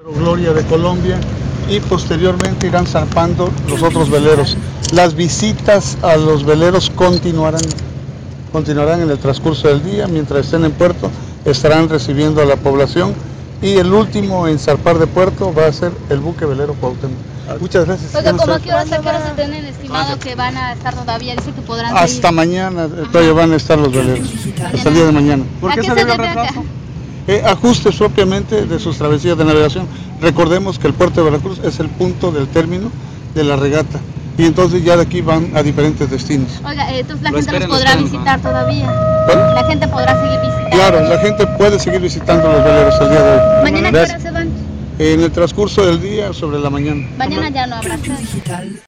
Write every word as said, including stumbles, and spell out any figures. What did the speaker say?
Gloria de Colombia, y posteriormente irán zarpando los otros veleros. Las visitas a los veleros continuarán, continuarán en el transcurso del día. Mientras estén en puerto estarán recibiendo a la población, y el último en zarpar de puerto va a ser el buque velero Cuauhtémoc. Muchas gracias. Oiga, ¿cómo a qué horas, a qué horas se tienen estimado que van a estar todavía? Dice que podrán seguir. Hasta mañana todavía van a estar los veleros, hasta el día de mañana. ¿Por qué se debe el retraso? Eh, ajustes propiamente de sus travesías de navegación. Recordemos que el puerto de Veracruz es el punto del término de la regata, y entonces ya de aquí van a diferentes destinos. Oiga, eh, entonces la gente los podrá visitar todavía. ¿Bueno? La gente podrá seguir visitando. Claro, la gente puede seguir visitando los veleros el día de hoy. ¿Mañana a qué hora se van? En el transcurso del día, sobre la mañana. Mañana ya no habrá.